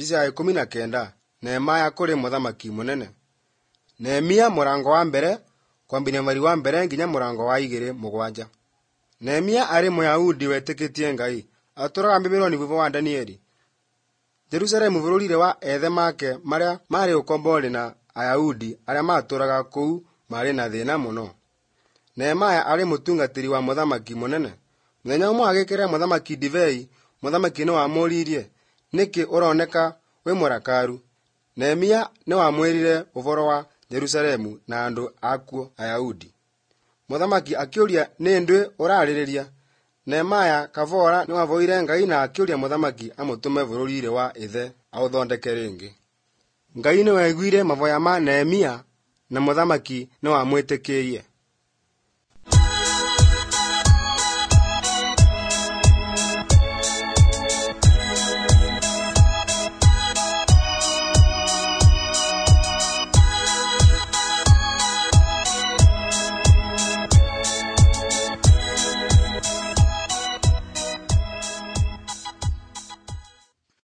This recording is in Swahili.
Picha ya 19 Nehemia kuri muthamaki munene. Nehemia murango wa mbere kwambiria mweri wa mbere nginya murango wa 2:7. Nehemia ari Muyahudi wetikitie Ngai, aturaga Babuloni vuva wa Danieli. Jerusalemu bururire wa ethe make maria mari ukombori na Ayahudi aria maturaga kuu mari na thina muno. Nehemia ari mutungatiri wa muthamaki munene. Muthenya umwe agikira muthamaki divei, muthamaki no amuririe, niki uroneka we murakaru? Nehemia no amwirire uvoro wa Jerusalemu na andu akuo Ayahudi. Muthamaki akiuria ni ndwi uraririria. Nehemia kavora ni wavoire Ngai na akiuria muthamaki amutume bururire wa ithe authondeke ringi. Ngai ni waiguire mavoya ma Nehemia na muthamaki no amwitikirie.